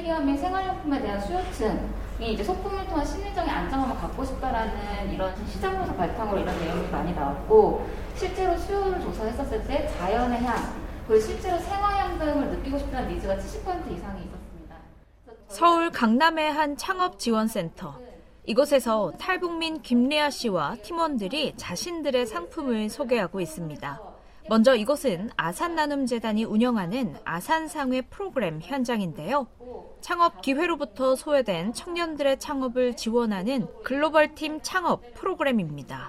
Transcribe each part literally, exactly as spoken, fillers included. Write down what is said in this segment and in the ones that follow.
인테리어 및 생활용품에 대한 수요층이 이제 소품을 통한 심리적인 안정감을 갖고 싶다라는 이런 시장조사 바탕으로 이런 내용이 많이 나왔고, 실제로 수요를 조사했었을 때 자연의 향, 그리고 실제로 생활향 등을 느끼고 싶다는 니즈가 칠십 퍼센트 이상이 있었습니다. 서울 강남의 한 창업지원센터. 이곳에서 탈북민 김리아 씨와 팀원들이 자신들의 상품을 소개하고 있습니다. 먼저 이곳은 아산나눔재단이 운영하는 아산상회 프로그램 현장인데요. 창업기회로부터 소외된 청년들의 창업을 지원하는 글로벌팀 창업 프로그램입니다.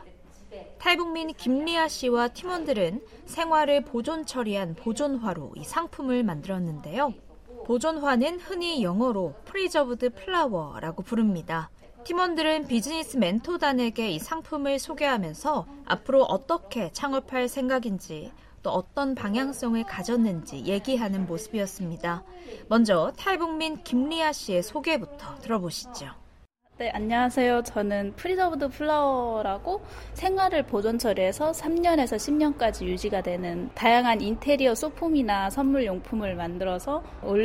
탈북민 김리아 씨와 팀원들은 생활을 보존 처리한 보존화로 이 상품을 만들었는데요. 보존화는 흔히 영어로 프리저브드 플라워라고 부릅니다. 팀원들은 비즈니스 멘토단에게 이 상품을 소개하면서 앞으로 어떻게 창업할 생각인지 또 어떤 방향성을 가졌는지 얘기하는 모습이었습니다. 먼저 탈북민 김리아 씨의 소개부터 들어보시죠. 네, 안녕하세요. 저는 프리저브드 플라워라고 생활을 보존 처리해서 삼 년에서 십 년까지 유지가 되는 다양한 인테리어 소품이나 선물 용품을 만들어서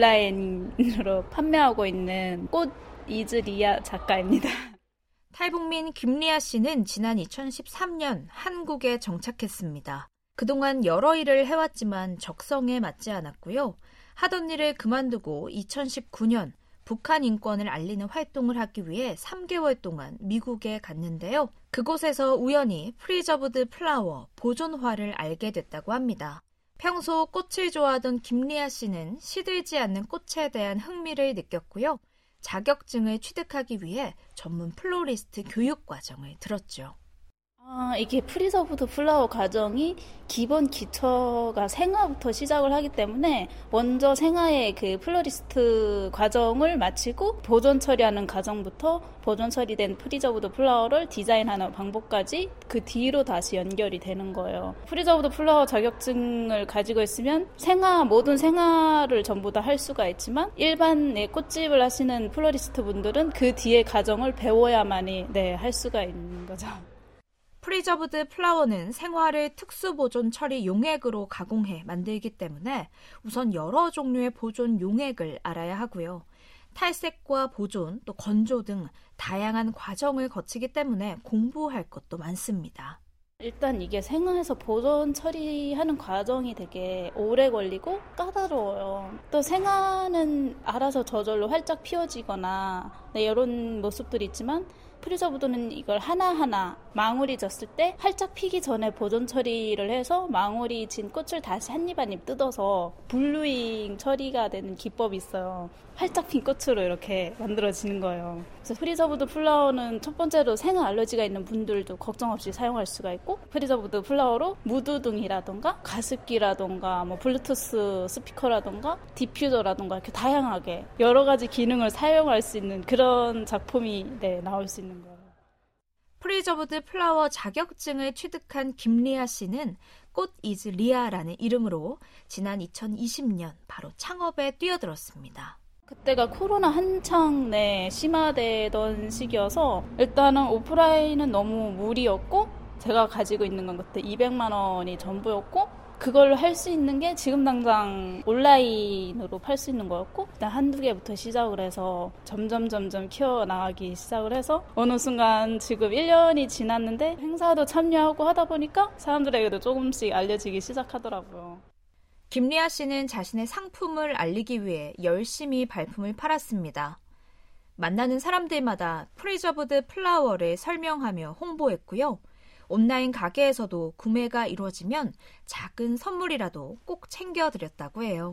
온라인으로 판매하고 있는 꽃 이즈리아 작가입니다. 탈북민 김리아 씨는 지난 이천십삼 년 한국에 정착했습니다. 그동안 여러 일을 해왔지만 적성에 맞지 않았고요. 하던 일을 그만두고 이천십구 년 북한 인권을 알리는 활동을 하기 위해 삼 개월 동안 미국에 갔는데요. 그곳에서 우연히 프리저브드 플라워, 보존화를 알게 됐다고 합니다. 평소 꽃을 좋아하던 김리아 씨는 시들지 않는 꽃에 대한 흥미를 느꼈고요. 자격증을 취득하기 위해 전문 플로리스트 교육 과정을 들었죠. 아, 이게 프리저브드 플라워 과정이 기본 기초가 생화부터 시작을 하기 때문에 먼저 생화의 그 플로리스트 과정을 마치고 보존 처리하는 과정부터 보존 처리된 프리저브드 플라워를 디자인하는 방법까지 그 뒤로 다시 연결이 되는 거예요. 프리저브드 플라워 자격증을 가지고 있으면 생화, 모든 생화를 전부 다 할 수가 있지만 일반의 꽃집을 하시는 플로리스트 분들은 그 뒤의 과정을 배워야만이 네, 할 수가 있는 거죠. 프리저브드 플라워는 생화를 특수보존 처리 용액으로 가공해 만들기 때문에 우선 여러 종류의 보존 용액을 알아야 하고요. 탈색과 보존, 또 건조 등 다양한 과정을 거치기 때문에 공부할 것도 많습니다. 일단 이게 생화에서 보존 처리하는 과정이 되게 오래 걸리고 까다로워요. 또 생화는 알아서 저절로 활짝 피어지거나 네, 이런 모습들이 있지만 프리저브드는 이걸 하나하나 망울이 졌을 때 활짝 피기 전에 보존 처리를 해서 망울이 진 꽃을 다시 한 입 한 입 뜯어서 블루잉 처리가 되는 기법이 있어요. 활짝 핀 꽃으로 이렇게 만들어지는 거예요. 그래서 프리저브드 플라워는 첫 번째로 생화 알러지가 있는 분들도 걱정 없이 사용할 수가 있고, 프리저브드 플라워로 무드등이라던가 가습기라던가 뭐 블루투스 스피커라던가 디퓨저라던가 이렇게 다양하게 여러 가지 기능을 사용할 수 있는 그런 작품이 네, 나올 수 있는 거예요. 프리저브드 플라워 자격증을 취득한 김리아 씨는 꽃 이즈 리아라는 이름으로 지난 이천이십 년 바로 창업에 뛰어들었습니다. 그때가 코로나 한창 네, 심화되던 시기여서 일단은 오프라인은 너무 무리였고 제가 가지고 있는 건 그때 이백만 원이 전부였고 그걸 할 수 있는 게 지금 당장 온라인으로 팔 수 있는 거였고 일단 한두 개부터 시작을 해서 점점 점점 키워나가기 시작을 해서 어느 순간 지금 일 년이 지났는데 행사도 참여하고 하다 보니까 사람들에게도 조금씩 알려지기 시작하더라고요. 김리아 씨는 자신의 상품을 알리기 위해 열심히 발품을 팔았습니다. 만나는 사람들마다 프리저브드 플라워를 설명하며 홍보했고요. 온라인 가게에서도 구매가 이루어지면 작은 선물이라도 꼭 챙겨드렸다고 해요.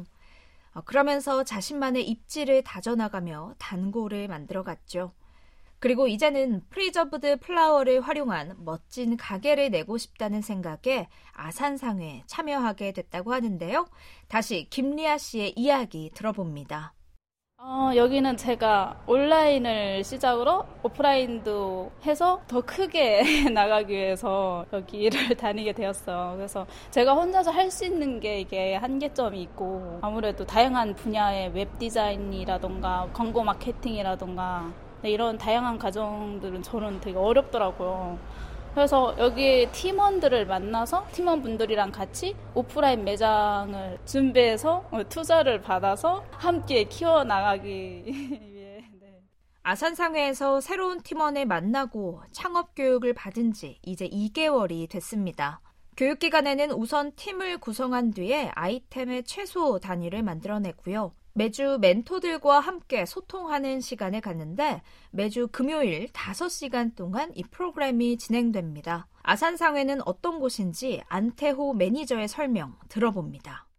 그러면서 자신만의 입지를 다져나가며 단골을 만들어갔죠. 그리고 이제는 프리저브드 플라워를 활용한 멋진 가게를 내고 싶다는 생각에 아산상회에 참여하게 됐다고 하는데요. 다시 김리아 씨의 이야기 들어봅니다. 어, 여기는 제가 온라인을 시작으로 오프라인도 해서 더 크게 나가기 위해서 여기를 다니게 되었어요. 그래서 제가 혼자서 할 수 있는 게 이게 한계점이 있고 아무래도 다양한 분야의 웹 디자인이라던가 광고 마케팅이라던가 네, 이런 다양한 과정들은 저는 되게 어렵더라고요. 그래서 여기 팀원들을 만나서 팀원분들이랑 같이 오프라인 매장을 준비해서 투자를 받아서 함께 키워나가기 위해. 네. 아산상회에서 새로운 팀원을 만나고 창업 교육을 받은 지 이제 이 개월이 됐습니다. 교육기간에는 우선 팀을 구성한 뒤에 아이템의 최소 단위를 만들어내고요. 매주 멘토들과 함께 소통하는 시간을 갖는데 매주 금요일 다섯 시간 동안 이 프로그램이 진행됩니다. 아산상회는 어떤 곳인지 안태호 매니저의 설명 들어봅니다.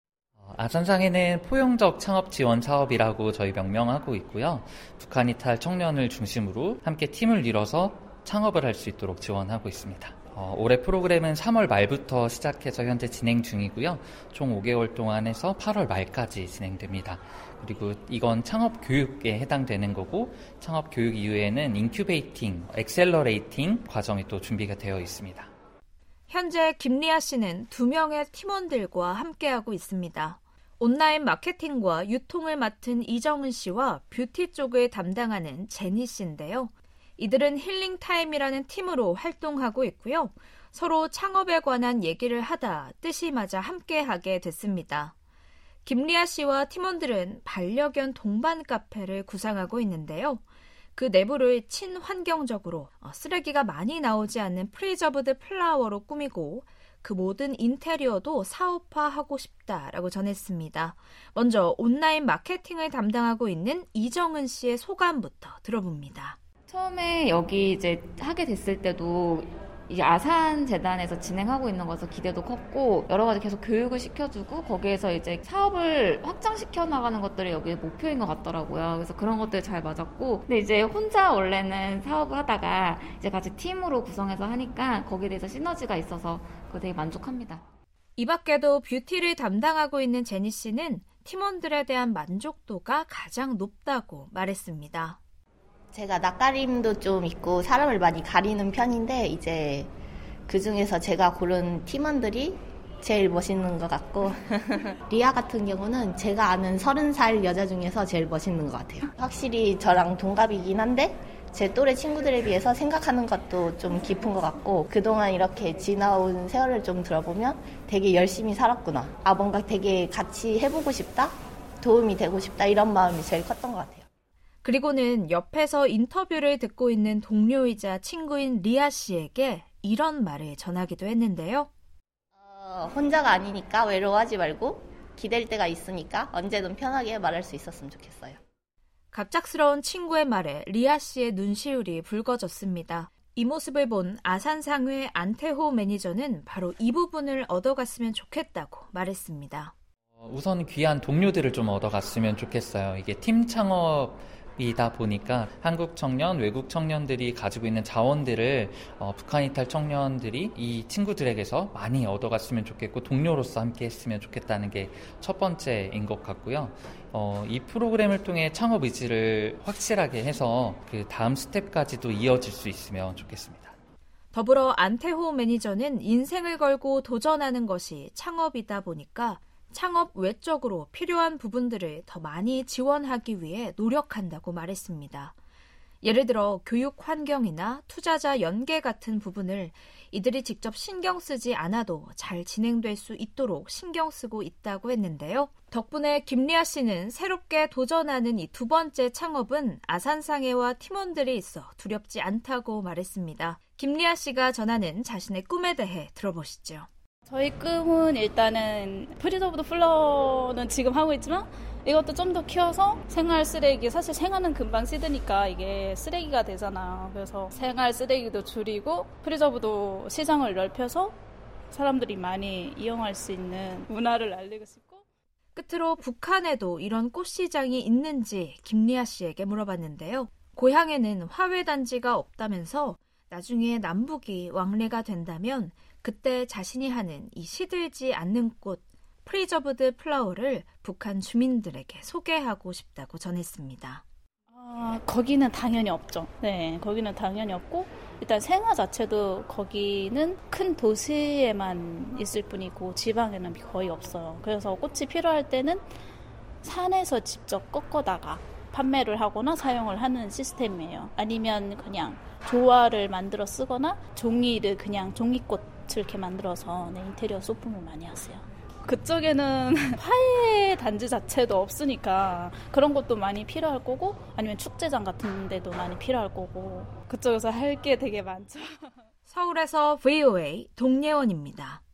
아산상회는 포용적 창업 지원 사업이라고 저희 명명하고 있고요. 북한 이탈 청년을 중심으로 함께 팀을 이뤄서 창업을 할 수 있도록 지원하고 있습니다. 어, 올해 프로그램은 삼월 말부터 시작해서 현재 진행 중이고요. 총 오 개월 동안 해서 팔월 말까지 진행됩니다. 그리고 이건 창업 교육에 해당되는 거고 창업 교육 이후에는 인큐베이팅, 엑셀러레이팅 과정이 또 준비가 되어 있습니다. 현재 김리아 씨는 두 명의 팀원들과 함께하고 있습니다. 온라인 마케팅과 유통을 맡은 이정은 씨와 뷰티 쪽을 담당하는 제니 씨인데요. 이들은 힐링타임이라는 팀으로 활동하고 있고요. 서로 창업에 관한 얘기를 하다 뜻이 맞아 함께하게 됐습니다. 김리아 씨와 팀원들은 반려견 동반 카페를 구상하고 있는데요. 그 내부를 친환경적으로 쓰레기가 많이 나오지 않는 프리저브드 플라워로 꾸미고 그 모든 인테리어도 사업화하고 싶다라고 전했습니다. 먼저 온라인 마케팅을 담당하고 있는 이정은 씨의 소감부터 들어봅니다. 처음에 여기 이제 하게 됐을 때도 이 아산 재단에서 진행하고 있는 것에서 기대도 컸고 여러 가지 계속 교육을 시켜주고 거기에서 이제 사업을 확장시켜 나가는 것들이 여기의 목표인 것 같더라고요. 그래서 그런 것들이 잘 맞았고 근데 이제 혼자 원래는 사업을 하다가 이제 같이 팀으로 구성해서 하니까 거기에 대해서 시너지가 있어서 그거 되게 만족합니다. 이 밖에도 뷰티를 담당하고 있는 제니 씨는 팀원들에 대한 만족도가 가장 높다고 말했습니다. 제가 낯가림도 좀 있고 사람을 많이 가리는 편인데 이제 그중에서 제가 고른 팀원들이 제일 멋있는 것 같고 리아 같은 경우는 제가 아는 서른 살 여자 중에서 제일 멋있는 것 같아요. 확실히 저랑 동갑이긴 한데 제 또래 친구들에 비해서 생각하는 것도 좀 깊은 것 같고 그동안 이렇게 지나온 세월을 좀 들어보면 되게 열심히 살았구나. 아 뭔가 되게 같이 해보고 싶다? 도움이 되고 싶다 이런 마음이 제일 컸던 것 같아요. 그리고는 옆에서 인터뷰를 듣고 있는 동료이자 친구인 리아 씨에게 이런 말을 전하기도 했는데요. 어, 혼자가 아니니까 외로워하지 말고 기댈 때가 있으니까 언제든 편하게 말할 수 있었으면 좋겠어요. 갑작스러운 친구의 말에 리아 씨의 눈시울이 붉어졌습니다. 이 모습을 본 아산상회 안태호 매니저는 바로 이 부분을 얻어갔으면 좋겠다고 말했습니다. 우선 귀한 동료들을 좀 얻어갔으면 좋겠어요. 이게 팀 창업이다 보니까 한국 청년, 외국 청년들이 가지고 있는 자원들을 어, 북한 이탈 청년들이 이 친구들에게서 많이 얻어갔으면 좋겠고 동료로서 함께 했으면 좋겠다는 게 첫 번째인 것 같고요. 어, 이 프로그램을 통해 창업 의지를 확실하게 해서 그 다음 스텝까지도 이어질 수 있으면 좋겠습니다. 더불어 안태호 매니저는 인생을 걸고 도전하는 것이 창업이다 보니까 창업 외적으로 필요한 부분들을 더 많이 지원하기 위해 노력한다고 말했습니다. 예를 들어 교육 환경이나 투자자 연계 같은 부분을 이들이 직접 신경 쓰지 않아도 잘 진행될 수 있도록 신경 쓰고 있다고 했는데요. 덕분에 김리아 씨는 새롭게 도전하는 이 두 번째 창업은 아산상회와 팀원들이 있어 두렵지 않다고 말했습니다. 김리아 씨가 전하는 자신의 꿈에 대해 들어보시죠. 저희 꿈은 일단은 프리저브드 플라워는 지금 하고 있지만 이것도 좀 더 키워서 생활 쓰레기, 사실 생활은 금방 쓰드니까 이게 쓰레기가 되잖아요. 그래서 생활 쓰레기도 줄이고 프리저브도 시장을 넓혀서 사람들이 많이 이용할 수 있는 문화를 알리고 싶고. 끝으로 북한에도 이런 꽃시장이 있는지 김리아 씨에게 물어봤는데요. 고향에는 화훼단지가 없다면서 나중에 남북이 왕래가 된다면 그때 자신이 하는 이 시들지 않는 꽃 프리저브드 플라워를 북한 주민들에게 소개하고 싶다고 전했습니다. 아, 거기는 당연히 없죠. 네, 거기는 당연히 없고 일단 생화 자체도 거기는 큰 도시에만 있을 뿐이고 지방에는 거의 없어요. 그래서 꽃이 필요할 때는 산에서 직접 꺾어다가 판매를 하거나 사용을 하는 시스템이에요. 아니면 그냥 조화를 만들어 쓰거나 종이를 그냥 종이꽃을 이렇게 만들어서 네, 인테리어 소품을 많이 하세요. 그쪽에는 화훼 단지 자체도 없으니까 그런 것도 많이 필요할 거고 아니면 축제장 같은 데도 많이 필요할 거고 그쪽에서 할 게 되게 많죠. 서울에서 브이오에이 동예원입니다.